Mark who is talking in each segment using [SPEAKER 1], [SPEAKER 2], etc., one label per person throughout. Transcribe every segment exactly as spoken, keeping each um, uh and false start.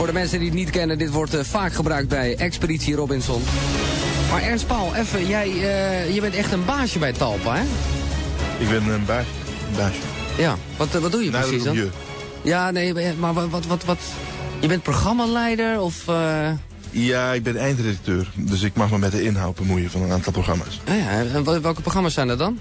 [SPEAKER 1] Voor de mensen die het niet kennen, dit wordt uh, vaak gebruikt bij Expeditie Robinson. Maar Ernst Paul, even, jij uh, je bent echt een baasje bij Talpa, hè?
[SPEAKER 2] Ik ben een baasje. Een baasje.
[SPEAKER 1] Ja, wat, uh, wat doe je
[SPEAKER 2] nou,
[SPEAKER 1] precies dan?
[SPEAKER 2] Je.
[SPEAKER 1] Ja, nee, maar wat, wat, wat, wat... Je bent programmaleider of... Uh...
[SPEAKER 2] Ja, ik ben eindredacteur. Dus ik mag me met de inhoud bemoeien van een aantal programma's.
[SPEAKER 1] Ja, ja. En welke programma's zijn dat dan?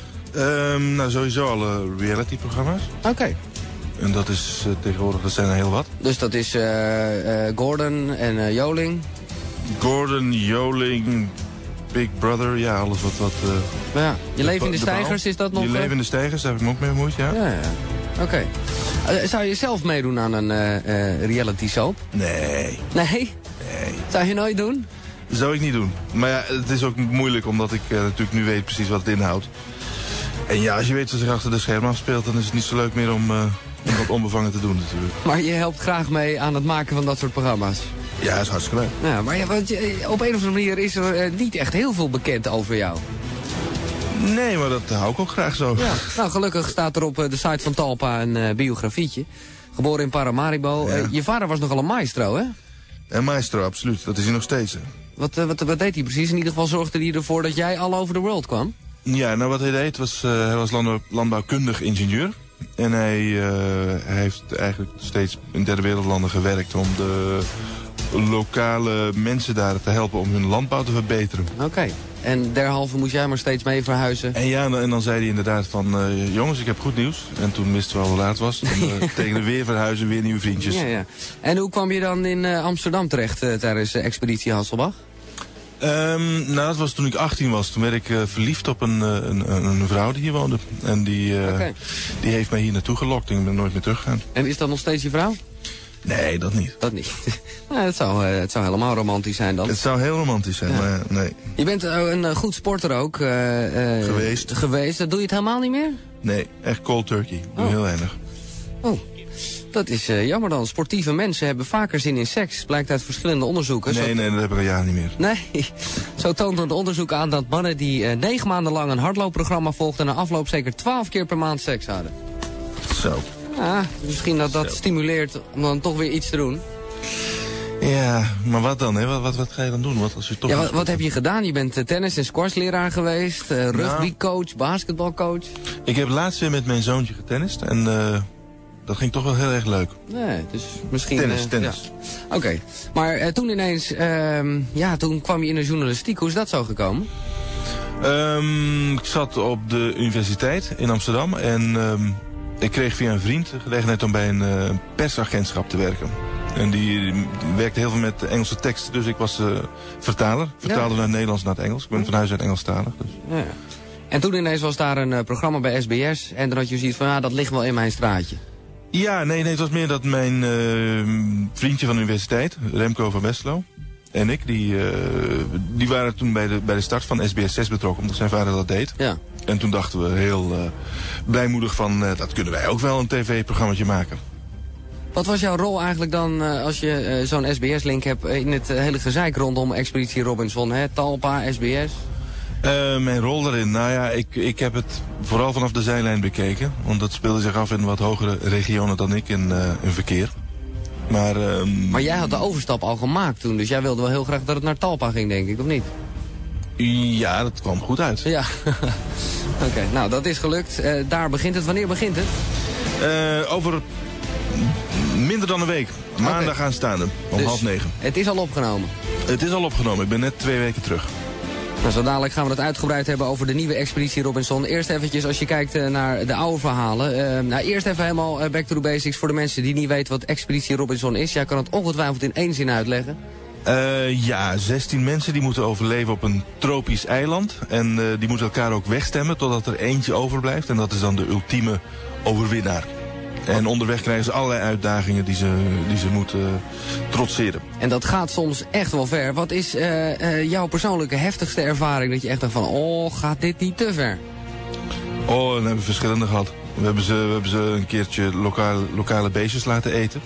[SPEAKER 2] Um, nou, sowieso alle reality-programma's.
[SPEAKER 1] Oké. Okay.
[SPEAKER 2] En dat is uh, tegenwoordig, dat zijn er heel wat.
[SPEAKER 1] Dus dat is uh, uh, Gordon en uh, Joling?
[SPEAKER 2] Gordon, Joling, Big Brother, ja, alles wat... wat uh,
[SPEAKER 1] ja. Je leven in de, de stijgers, bouw. Is dat nog...
[SPEAKER 2] Je leven in de stijgers, daar heb ik me ook mee bemoeid, ja.
[SPEAKER 1] Ja, ja. Oké. Okay. Uh, zou je zelf meedoen aan een uh, uh, reality soap?
[SPEAKER 2] Nee.
[SPEAKER 1] Nee?
[SPEAKER 2] Nee.
[SPEAKER 1] Zou je nooit doen?
[SPEAKER 2] Zou ik niet doen. Maar ja, het is ook moeilijk, omdat ik uh, natuurlijk nu weet precies wat het inhoudt. En ja, als je weet wat zich achter de schermen afspeelt, dan is het niet zo leuk meer om, uh, om dat onbevangen te doen natuurlijk.
[SPEAKER 1] Maar je helpt graag mee aan het maken van dat soort programma's?
[SPEAKER 2] Ja, dat is hartstikke leuk.
[SPEAKER 1] Ja, maar ja, want je, op een of andere manier is er uh, niet echt heel veel bekend over jou.
[SPEAKER 2] Nee, maar dat hou ik ook graag zo.
[SPEAKER 1] Ja. Nou, gelukkig staat er op uh, de site van Talpa een uh, biografietje. Geboren in Paramaribo. Ja. Uh, je vader was nogal een maestro, hè?
[SPEAKER 2] Een maestro, absoluut. Dat is hij nog steeds, hè.
[SPEAKER 1] Wat, uh, wat, wat deed hij precies? In ieder geval zorgde hij ervoor dat jij all over the world kwam?
[SPEAKER 2] Ja, nou wat hij deed was, uh, hij was landbouw, landbouwkundig ingenieur. En hij, uh, hij heeft eigenlijk steeds in derde wereldlanden gewerkt om de lokale mensen daar te helpen om hun landbouw te verbeteren.
[SPEAKER 1] Oké. Okay. En derhalve moest jij maar steeds mee verhuizen?
[SPEAKER 2] En ja, en dan zei hij inderdaad van, uh, jongens, ik heb goed nieuws. En toen wisten we al hoe laat het was. En, uh, tegen weer verhuizen, weer nieuwe vriendjes.
[SPEAKER 1] Ja, ja. En hoe kwam je dan in uh, Amsterdam terecht uh, tijdens de Expeditie Hasselbach?
[SPEAKER 2] Um, nou, dat was toen ik achttien was. Toen werd ik uh, verliefd op een, uh, een, een vrouw die hier woonde. En die, uh, okay. die heeft mij hier naartoe gelokt en ik ben nooit meer teruggegaan.
[SPEAKER 1] En is dat nog steeds je vrouw?
[SPEAKER 2] Nee, dat niet.
[SPEAKER 1] Dat niet. Nou, het, zou, uh, het zou helemaal romantisch zijn dan.
[SPEAKER 2] Het zou heel romantisch zijn, ja. maar nee.
[SPEAKER 1] Je bent uh, een uh, goed sporter ook. Uh, uh,
[SPEAKER 2] geweest.
[SPEAKER 1] Geweest. Doe je het helemaal niet meer?
[SPEAKER 2] Nee, echt cold turkey. Doe oh. heel weinig.
[SPEAKER 1] Oh. Dat is uh, jammer dan. Sportieve mensen hebben vaker zin in seks. Blijkt uit verschillende onderzoeken.
[SPEAKER 2] Nee,
[SPEAKER 1] Zo...
[SPEAKER 2] nee, dat heb ik al jaren niet meer.
[SPEAKER 1] Nee. Zo toont het onderzoek aan dat mannen die uh, negen maanden lang een hardloopprogramma volgden... na afloop zeker twaalf keer per maand seks hadden.
[SPEAKER 2] Zo.
[SPEAKER 1] Ja, misschien dat dat Zo. stimuleert om dan toch weer iets te doen.
[SPEAKER 2] Ja, maar wat dan? Hè? Wat, wat, wat ga je dan doen? Wat, als je toch
[SPEAKER 1] ja, wat, wat heb je gedaan? Je bent uh, tennis- en squashleraar geweest, uh, rugbycoach, nou, basketbalcoach.
[SPEAKER 2] Ik heb laatst weer met mijn zoontje getennist en uh, dat ging toch wel heel erg leuk.
[SPEAKER 1] Nee, dus misschien...
[SPEAKER 2] Tennis,
[SPEAKER 1] uh,
[SPEAKER 2] tennis.
[SPEAKER 1] Ja. Oké, okay. maar uh, toen ineens, uh, ja, toen kwam je in de journalistiek. Hoe is dat zo gekomen?
[SPEAKER 2] Um, ik zat op de universiteit in Amsterdam en um, ik kreeg via een vriend de gelegenheid om bij een uh, persagentschap te werken. En die, die werkte heel veel met Engelse teksten, dus ik was uh, vertaler. Vertaalde ja. naar het Nederlands naar het Engels. Ik ben van huis uit Engelstalig. Dus.
[SPEAKER 1] Ja. En toen ineens was daar een uh, programma bij S B S en dan had je zoiets van, ja, dat ligt wel in mijn straatje.
[SPEAKER 2] Ja, nee, nee, het was meer dat mijn uh, vriendje van de universiteit, Remco van Westlo, en ik, die, uh, die waren toen bij de, bij de start van S B S zes betrokken, omdat zijn vader dat deed.
[SPEAKER 1] Ja.
[SPEAKER 2] En toen dachten we heel uh, blijmoedig van, uh, dat kunnen wij ook wel een tv-programmaatje maken.
[SPEAKER 1] Wat was jouw rol eigenlijk dan, uh, als je uh, zo'n S B S-link hebt, in het uh, hele gezeik rondom Expeditie Robinson, hè? Talpa, S B S?
[SPEAKER 2] Uh, mijn rol daarin? Nou ja, ik, ik heb het vooral vanaf de zijlijn bekeken. Want dat speelde zich af in wat hogere regionen dan ik in, uh, in verkeer. Maar, um,
[SPEAKER 1] maar jij had de overstap al gemaakt toen, dus jij wilde wel heel graag dat het naar Talpa ging, denk ik, of niet?
[SPEAKER 2] Ja, dat kwam goed uit.
[SPEAKER 1] Ja, oké. Okay, nou, dat is gelukt. Uh, daar begint het. Wanneer begint het?
[SPEAKER 2] Uh, over minder dan een week. Maandag okay. aanstaande, om dus half negen.
[SPEAKER 1] Het is al opgenomen? Het
[SPEAKER 2] is al opgenomen. Ik ben net twee weken terug.
[SPEAKER 1] Nou, zo dadelijk gaan we het uitgebreid hebben over de nieuwe Expeditie Robinson. Eerst eventjes, als je kijkt uh, naar de oude verhalen. Uh, nou, eerst even helemaal uh, back to the basics voor de mensen die niet weten wat Expeditie Robinson is. Jij kan het ongetwijfeld in één zin uitleggen.
[SPEAKER 2] Uh, ja, zestien mensen die moeten overleven op een tropisch eiland. En uh, die moeten elkaar ook wegstemmen totdat er eentje overblijft. En dat is dan de ultieme overwinnaar. En onderweg krijgen ze allerlei uitdagingen die ze, die ze moeten uh, trotseren. En
[SPEAKER 1] dat gaat soms echt wel ver. Wat is uh, uh, jouw persoonlijke heftigste ervaring dat je echt dacht van, oh, gaat dit niet te ver?
[SPEAKER 2] Oh, dan hebben we verschillende gehad. We hebben ze, we hebben ze een keertje lokale, lokale beestjes laten eten.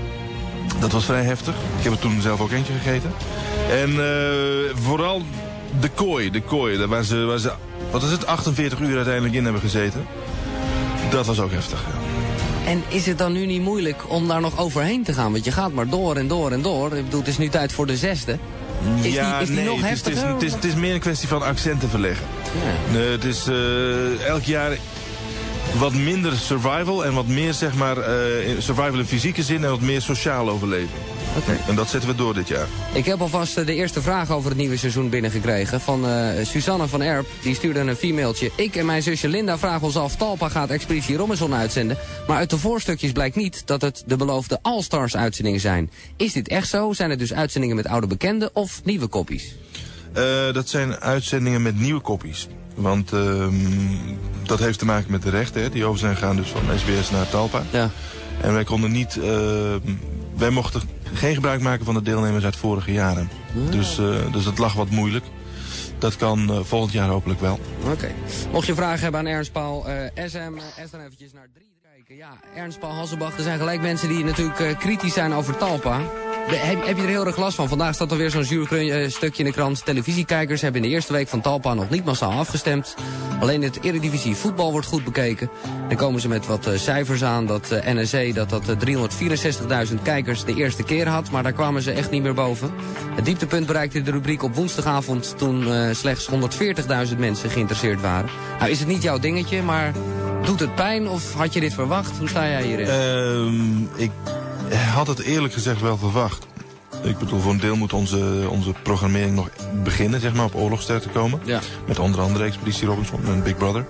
[SPEAKER 2] Dat was vrij heftig. Ik heb er toen zelf ook eentje gegeten. En uh, vooral de kooi, de kooi, daar waar ze, waar ze, wat is het, achtenveertig uur uiteindelijk in hebben gezeten. Dat was ook heftig, ja.
[SPEAKER 1] En is het dan nu niet moeilijk om daar nog overheen te gaan? Want je gaat maar door en door en door. Ik bedoel, het is nu tijd voor de zesde. Is
[SPEAKER 2] ja,
[SPEAKER 1] die, is die
[SPEAKER 2] nee,
[SPEAKER 1] nog
[SPEAKER 2] het is, het, is,
[SPEAKER 1] heftiger?
[SPEAKER 2] het, is, het is meer een kwestie van accenten verleggen.
[SPEAKER 1] Ja.
[SPEAKER 2] Uh, het is uh, elk jaar wat minder survival en wat meer zeg maar uh, survival in fysieke zin en wat meer sociaal overleven.
[SPEAKER 1] Okay.
[SPEAKER 2] En dat zetten we door dit jaar.
[SPEAKER 1] Ik heb alvast de eerste vraag over het nieuwe seizoen binnengekregen van uh, Suzanne van Erp. Die stuurde een femaaltje. Ik en mijn zusje Linda vragen ons af, Talpa gaat Expeditie Robinson uitzenden. Maar uit de voorstukjes blijkt niet dat het de beloofde All-Stars uitzendingen zijn. Is dit echt zo? Zijn het dus uitzendingen met oude bekenden of nieuwe koppies?
[SPEAKER 2] Uh, dat zijn uitzendingen met nieuwe koppies. Want uh, dat heeft te maken met de rechten, hè, die over zijn gegaan dus van S B S naar Talpa.
[SPEAKER 1] Ja.
[SPEAKER 2] En wij konden niet, uh, wij mochten geen gebruik maken van de deelnemers uit vorige jaren. Ja. Dus, uh, dus dat lag wat moeilijk. Dat kan uh, volgend jaar hopelijk wel.
[SPEAKER 1] Oké. Okay. Mocht je vragen hebben aan Ernst Paul, uh, S M, S dan eventjes naar drie kijken. Ja, Ernst Paul Hasselbach, er zijn gelijk mensen die natuurlijk uh, kritisch zijn over Talpa. De, heb, heb je er heel erg last van? Vandaag staat er weer zo'n zuur uh, stukje in de krant. Televisiekijkers hebben in de eerste week van Talpa nog niet massaal afgestemd. Alleen het Eredivisie voetbal wordt goed bekeken. Dan komen ze met wat uh, cijfers aan dat uh, N S E dat dat uh, driehonderdvierenzestigduizend kijkers de eerste keer had. Maar daar kwamen ze echt niet meer boven. Het dieptepunt bereikte de rubriek op woensdagavond toen uh, slechts honderdveertigduizend mensen geïnteresseerd waren. Nou is het niet jouw dingetje, maar doet het pijn of had je dit verwacht? Hoe sta jij hierin?
[SPEAKER 2] Uh, ik had het eerlijk gezegd wel verwacht. Ik bedoel, voor een deel moet onze, onze programmering nog beginnen, zeg maar, op oorlogster te komen. Ja. Met onder andere Expeditie Robinson en Big Brother.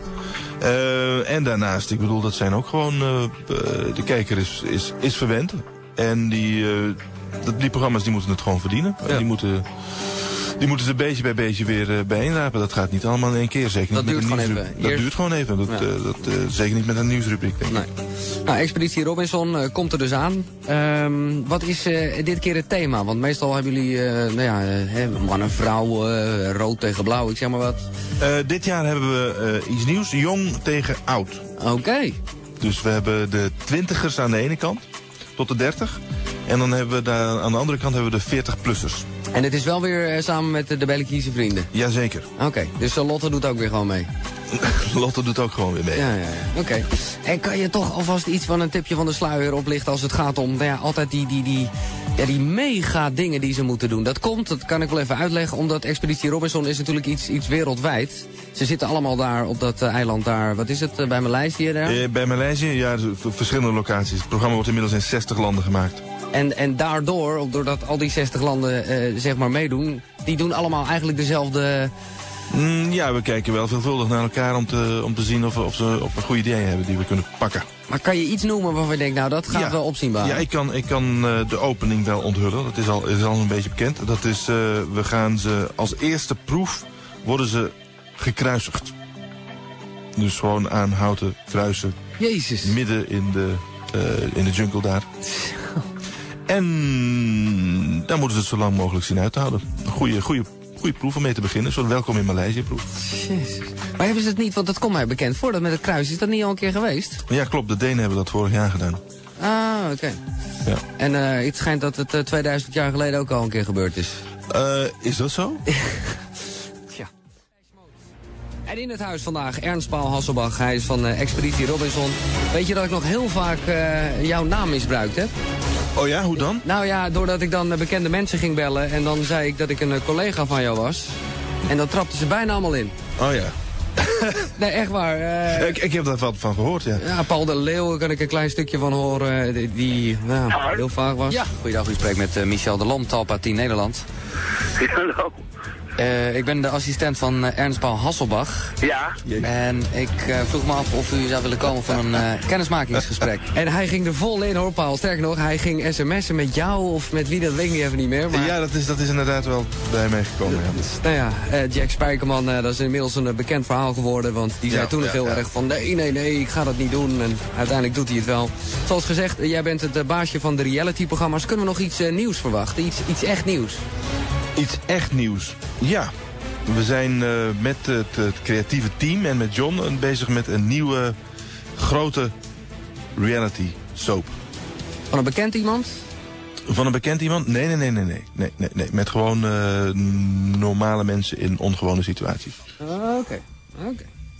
[SPEAKER 2] Uh, en daarnaast, ik bedoel, dat zijn ook gewoon, uh, de kijker is, is, is verwend. En die, uh, die programma's die moeten het gewoon verdienen. Ja. Die moeten... Die moeten ze beetje bij beetje weer uh, bijeenrapen. Dat gaat niet allemaal in één keer. Zeker
[SPEAKER 1] dat
[SPEAKER 2] niet
[SPEAKER 1] duurt
[SPEAKER 2] met een
[SPEAKER 1] gewoon even.
[SPEAKER 2] Dat Eerst... duurt gewoon even. Dat, ja. uh, dat, uh, zeker niet met een nieuwsrubriek, denk ik.
[SPEAKER 1] Nee. Nou, Expeditie Robinson uh, komt er dus aan. Um, wat is uh, dit keer het thema? Want meestal hebben jullie uh, nou ja, uh, man en vrouw, uh, rood tegen blauw, ik zeg maar wat.
[SPEAKER 2] Uh, dit jaar hebben we uh, iets nieuws. Jong tegen oud.
[SPEAKER 1] Oké. Okay.
[SPEAKER 2] Dus we hebben de twintigers aan de ene kant, tot de dertig. En dan hebben we daar, aan de andere kant hebben we de veertig-plussers.
[SPEAKER 1] En het is wel weer uh, samen met de Belgische vrienden?
[SPEAKER 2] Jazeker.
[SPEAKER 1] Oké, okay, dus uh, Lotte doet ook weer gewoon mee?
[SPEAKER 2] Lotte doet ook gewoon weer mee.
[SPEAKER 1] Ja, ja, ja. Oké. Okay. En kan je toch alvast iets van een tipje van de sluier oplichten als het gaat om nou ja, altijd die, die, die, ja, die mega dingen die ze moeten doen? Dat komt, dat kan ik wel even uitleggen, omdat Expeditie Robinson is natuurlijk iets, iets wereldwijd. Ze zitten allemaal daar op dat uh, eiland daar, wat is het, uh, bij Maleisië daar?
[SPEAKER 2] Eh, bij Maleisië, ja, verschillende locaties. Het programma wordt inmiddels in zestig landen gemaakt.
[SPEAKER 1] En, en daardoor, doordat al die zestig landen uh, zeg maar meedoen, die doen allemaal eigenlijk dezelfde...
[SPEAKER 2] Mm, ja, we kijken wel veelvuldig naar elkaar om te, om te zien of, of ze op een goede ideeën hebben die we kunnen pakken.
[SPEAKER 1] Maar kan je iets noemen waarvan je denkt, nou dat gaat
[SPEAKER 2] ja.
[SPEAKER 1] wel opzienbaar?
[SPEAKER 2] Ja, ik kan, ik kan uh, de opening wel onthullen. Dat is al, is al een beetje bekend. Dat is, uh, we gaan ze als eerste proef worden ze gekruisigd. Dus gewoon aan houten kruisen.
[SPEAKER 1] Jezus.
[SPEAKER 2] Midden in de, uh, in de jungle daar. En dan moeten ze het zo lang mogelijk zien uit te houden. Een goede, goede, goede proef om mee te beginnen. Zo'n welkom in Maleisië proef.
[SPEAKER 1] Jezus. Maar hebben ze het niet, want dat komt mij bekend voor, dat met het kruis. Is dat niet al een keer geweest?
[SPEAKER 2] Ja, klopt. De Denen hebben dat vorig jaar gedaan.
[SPEAKER 1] Ah, oké. Okay.
[SPEAKER 2] Ja.
[SPEAKER 1] En uh, het schijnt dat het uh, tweeduizend jaar geleden ook al een keer gebeurd is.
[SPEAKER 2] Uh, is dat zo?
[SPEAKER 1] Ja. En in het huis vandaag Ernst Paul Hasselbach. Hij is van uh, Expeditie Robinson. Weet je dat ik nog heel vaak uh, jouw naam misbruikt heb?
[SPEAKER 2] Oh ja, hoe dan?
[SPEAKER 1] Nou ja, doordat ik dan uh, bekende mensen ging bellen en dan zei ik dat ik een uh, collega van jou was. En dan trapten ze bijna allemaal in.
[SPEAKER 2] Oh ja.
[SPEAKER 1] Nee, echt waar. Uh,
[SPEAKER 2] ik, ik heb daar wat van gehoord, ja.
[SPEAKER 1] Ja, Paul de Leeuw, daar kan ik een klein stukje van horen, die, die nou, heel vaag was. Ja, goeiedag, u spreekt met uh, Michel de Lom, Talpa tien Nederland.
[SPEAKER 3] Hallo.
[SPEAKER 1] Uh, ik ben de assistent van uh, Ernst Paul Hasselbach.
[SPEAKER 3] Ja.
[SPEAKER 1] En ik uh, vroeg me af of u zou willen komen voor een uh, kennismakingsgesprek. En hij ging er vol in hoor, Paul. Sterker nog, hij ging sms'en met jou of met wie, dat weet ik niet even niet meer. Maar...
[SPEAKER 2] Ja, dat is, dat is inderdaad wel bij mij gekomen. Ja.
[SPEAKER 1] Dus, nou ja, uh, Jack Spijkerman, uh, dat is inmiddels een uh, bekend verhaal geworden. Want die zei ja, toen nog ja, heel ja. erg van nee, nee, nee, ik ga dat niet doen. En uiteindelijk doet hij het wel. Zoals gezegd, uh, jij bent het uh, baasje van de reality-programma's. Kunnen we nog iets uh, nieuws verwachten? Iets, iets echt nieuws?
[SPEAKER 2] Iets echt nieuws. Ja, we zijn uh, met het, het creatieve team en met John uh, bezig met een nieuwe grote reality soap.
[SPEAKER 1] Van een bekend iemand?
[SPEAKER 2] Van een bekend iemand? Nee, nee, nee, nee, nee. nee, nee, nee. Met gewoon uh, normale mensen in ongewone situaties.
[SPEAKER 1] Oké, okay. oké. Okay.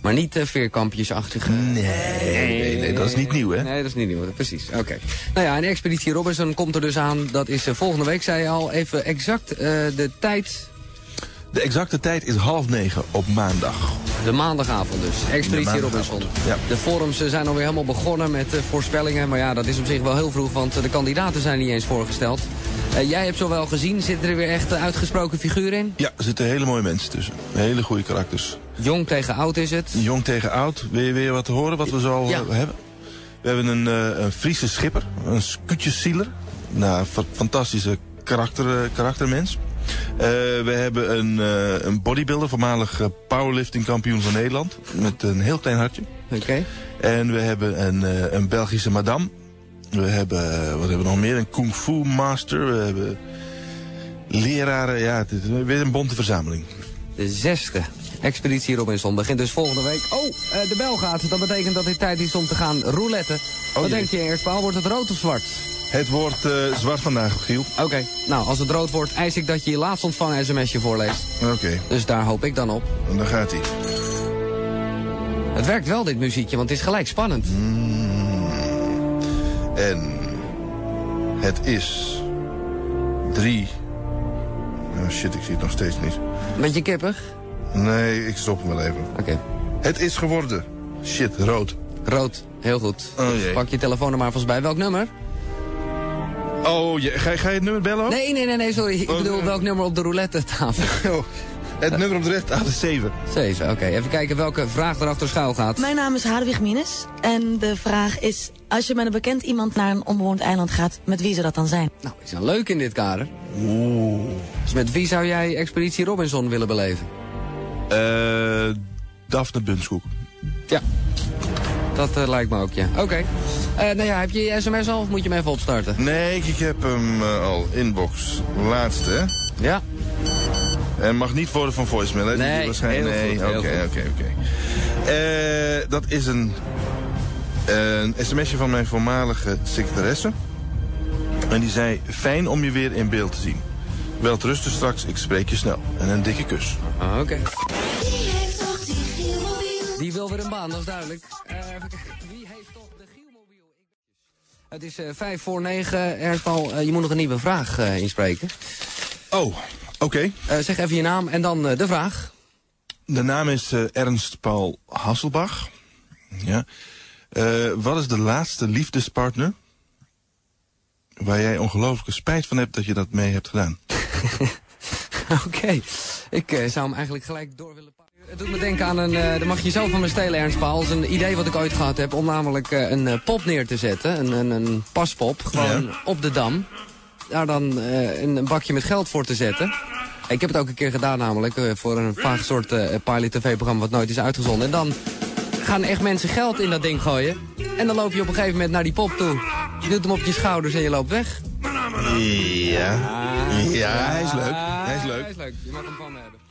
[SPEAKER 1] Maar niet uh, veerkampjesachtige...
[SPEAKER 2] Nee, nee, nee, dat is niet nieuw, hè?
[SPEAKER 1] Nee, dat is niet nieuw, precies. Oké. Okay. Nou ja, en Expeditie Robinson komt er dus aan. Dat is uh, volgende week, zei je al. Even exact uh, de tijd...
[SPEAKER 2] De exacte tijd is half negen op maandag.
[SPEAKER 1] De maandagavond dus. Expeditie Robinson.
[SPEAKER 2] Ja.
[SPEAKER 1] De forums uh, zijn alweer helemaal begonnen met uh, voorspellingen. Maar ja, dat is op zich wel heel vroeg, want uh, de kandidaten zijn niet eens voorgesteld. Uh, jij hebt zo wel gezien. Zitten er weer echt uh, uitgesproken figuren in?
[SPEAKER 2] Ja, er zitten hele mooie mensen tussen. Hele goede karakters.
[SPEAKER 1] Jong tegen oud is het?
[SPEAKER 2] Jong tegen oud. Wil je weer wat horen wat we zo al
[SPEAKER 1] ja.
[SPEAKER 2] uh, hebben? We hebben een, uh, een Friese schipper. Een skutjeszieler. Nou, fantastische karakter, uh, karaktermens. Uh, we hebben een, uh, een bodybuilder, voormalig uh, powerlifting kampioen van Nederland. Met een heel klein hartje.
[SPEAKER 1] Oké. Okay.
[SPEAKER 2] En we hebben een, uh, een Belgische madame. We hebben, uh, wat hebben we nog meer? Een kung fu master. We hebben leraren. Ja, het is weer een bonte verzameling.
[SPEAKER 1] De zesde Expeditie Robinson begint dus volgende week. Oh, uh, de bel gaat. Dat betekent dat het tijd is om te gaan rouletten. Oh, wat jee. denk je, Ernstpaal? Wordt het rood of zwart?
[SPEAKER 2] Het wordt uh, zwart vandaag, Giel.
[SPEAKER 1] Oké, okay. Nou, als het rood wordt, eis ik dat je je laatst ontvangen sms'je voorleest.
[SPEAKER 2] Oké. Okay.
[SPEAKER 1] Dus daar hoop ik dan op.
[SPEAKER 2] En dan gaat hij.
[SPEAKER 1] Het werkt wel, dit muziekje, want het is gelijk spannend.
[SPEAKER 2] Mm. En het is drie... Oh shit, ik zie het nog steeds niet.
[SPEAKER 1] Beetje kippig?
[SPEAKER 2] Nee, ik stop hem wel even.
[SPEAKER 1] Oké. Okay.
[SPEAKER 2] Het is geworden. Shit, rood.
[SPEAKER 1] Rood, heel goed.
[SPEAKER 2] Oh, jee.
[SPEAKER 1] Pak je telefoon er maar vast bij. Welk nummer?
[SPEAKER 2] Oh, je, ga, ga je het nummer bellen ook?
[SPEAKER 1] Nee, nee, nee, nee sorry. Ik oh, bedoel, welk nummer op de roulette tafel?
[SPEAKER 2] Oh, het uh, nummer op de roulette tafel is zeven.
[SPEAKER 1] zeven, oké. Okay. Even kijken welke vraag erachter schuil gaat.
[SPEAKER 3] Mijn naam is Hadewig Minus. En de vraag is, als je met een bekend iemand naar een onbewoond eiland gaat, met wie zou dat dan zijn?
[SPEAKER 1] Nou, is dan leuk in dit kader.
[SPEAKER 2] Oeh.
[SPEAKER 1] Dus met wie zou jij Expeditie Robinson willen beleven?
[SPEAKER 2] Eh, uh, Daphne Bunskoek.
[SPEAKER 1] Ja. Dat uh, lijkt me ook, ja. Oké. Okay. Uh, nou ja, heb je je sms al of moet je hem even opstarten?
[SPEAKER 2] Nee, ik, ik heb hem uh, al. Inbox. Laatste, hè?
[SPEAKER 1] Ja.
[SPEAKER 2] En mag niet worden van voicemail, hè?
[SPEAKER 1] Nee,
[SPEAKER 2] waarschijnlijk...
[SPEAKER 1] heel
[SPEAKER 2] nee, oké, oké, oké. Dat is een, uh, een sms'je van mijn voormalige secretaresse. En die zei, fijn om je weer in beeld te zien. Welterusten straks, ik spreek je snel. En een dikke kus.
[SPEAKER 1] Ah, oké. Okay. Die wil weer een baan, dat is duidelijk. Uh, wie heeft toch de Gielmobiel? Het is uh, vijf voor negen. Ernst-Paul, uh, je moet nog een nieuwe vraag uh, inspreken.
[SPEAKER 2] Oh, oké. Okay.
[SPEAKER 1] Uh, zeg even je naam en dan uh, de vraag.
[SPEAKER 2] De naam is uh, Ernst Paul Hasselbach. Ja. Uh, wat is de laatste liefdespartner waar jij ongelooflijke spijt van hebt dat je dat mee hebt gedaan?
[SPEAKER 1] Oké, okay. ik uh, zou hem eigenlijk gelijk door willen pakken. Het doet me denken aan een, uh, daar mag je zelf van me stelen, Ernst Paal. Dat is een idee wat ik ooit gehad heb om namelijk uh, een uh, pop neer te zetten. Een, een, een paspop, gewoon ja. op de Dam. Daar dan uh, een, een bakje met geld voor te zetten. Ik heb het ook een keer gedaan namelijk, uh, voor een vaag soort uh, pilot tv-programma wat nooit is uitgezonden. En dan gaan echt mensen geld in dat ding gooien. En dan loop je op een gegeven moment naar die pop toe. Je doet hem op je schouders en je loopt weg.
[SPEAKER 2] Ja, ja, hij is leuk. Hij is leuk.
[SPEAKER 1] Hij is leuk, je mag hem van me hebben.